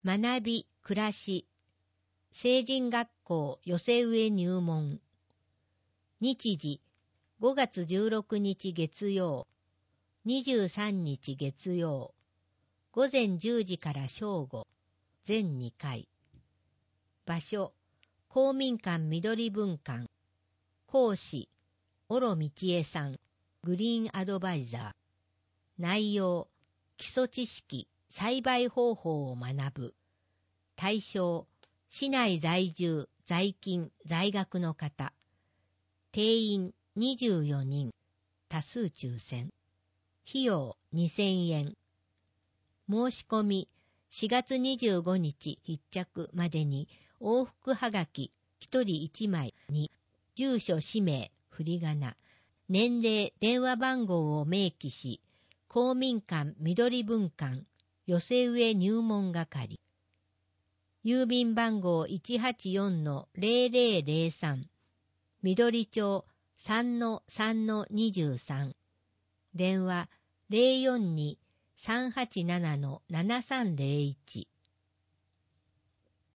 学び、暮らし、成人学校寄せ植え入門。日時、5月16日月曜、23日月曜、午前10時から正午、全2回。場所、公民館緑文館。講師、小呂道恵さん、グリーンアドバイザー。内容、基礎知識、栽培方法を学ぶ。対象、市内在住、在勤、在学の方。定員24人。多数抽選。費用2000円。申し込み4月25日必着までに往復はがき1人1枚に住所氏名、振り仮名、年齢、電話番号を明記し、公民館緑文館寄せ植え入門係。郵便番号 184-0003 緑町 3-3-23 電話 042-387-7301